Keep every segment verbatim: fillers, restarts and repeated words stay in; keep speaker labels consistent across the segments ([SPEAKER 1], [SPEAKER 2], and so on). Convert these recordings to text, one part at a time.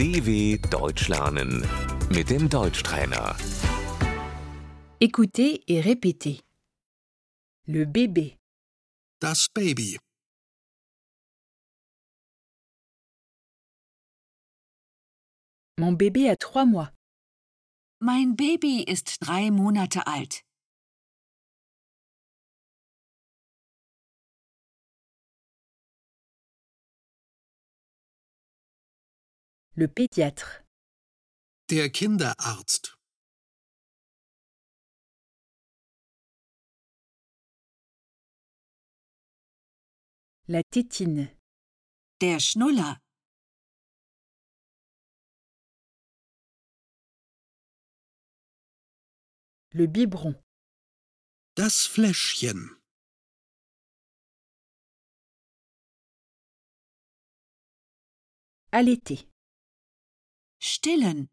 [SPEAKER 1] D W Deutsch lernen mit dem Deutschtrainer.
[SPEAKER 2] Écoutez et répétez. Le bébé,
[SPEAKER 3] Das Baby.
[SPEAKER 2] mon bébé a trois mois.
[SPEAKER 4] Mein Baby ist drei Monate alt.
[SPEAKER 2] Le pédiatre,
[SPEAKER 3] Der Kinderarzt.
[SPEAKER 2] la tétine,
[SPEAKER 4] Der Schnuller.
[SPEAKER 2] le biberon,
[SPEAKER 3] Das Fläschchen.
[SPEAKER 2] allaiter,
[SPEAKER 4] Stillen.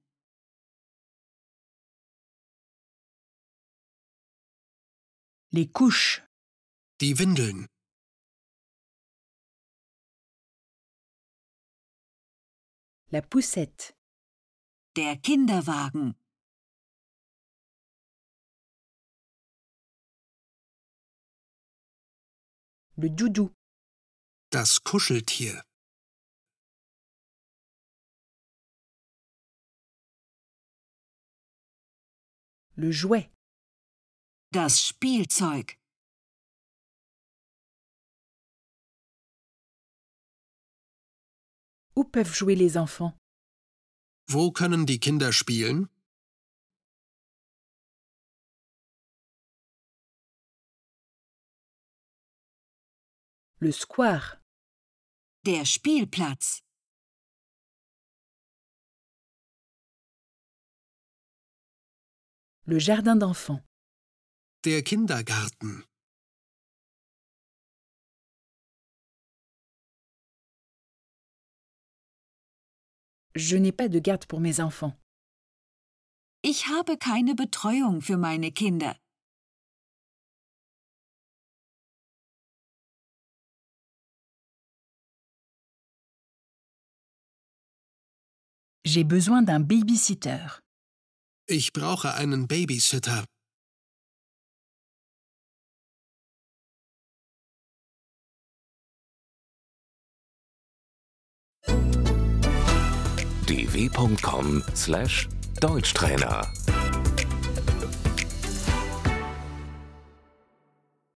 [SPEAKER 2] les couches,
[SPEAKER 3] Die Windeln.
[SPEAKER 2] la poussette,
[SPEAKER 4] Der Kinderwagen.
[SPEAKER 2] le doudou,
[SPEAKER 3] Das Kuscheltier.
[SPEAKER 2] le jouet,
[SPEAKER 4] Das Spielzeug.
[SPEAKER 2] où peuvent jouer les enfants?
[SPEAKER 3] Wo können die Kinder spielen?
[SPEAKER 2] Le square,
[SPEAKER 4] Der Spielplatz.
[SPEAKER 2] le jardin d'enfants,
[SPEAKER 3] Der Kindergarten.
[SPEAKER 2] je n'ai pas de garde pour mes enfants.
[SPEAKER 4] Ich habe keine Betreuung für meine Kinder.
[SPEAKER 2] J'ai besoin d'un babysitter.
[SPEAKER 3] Ich brauche einen Babysitter.
[SPEAKER 1] d w punkt com slash Deutschtrainer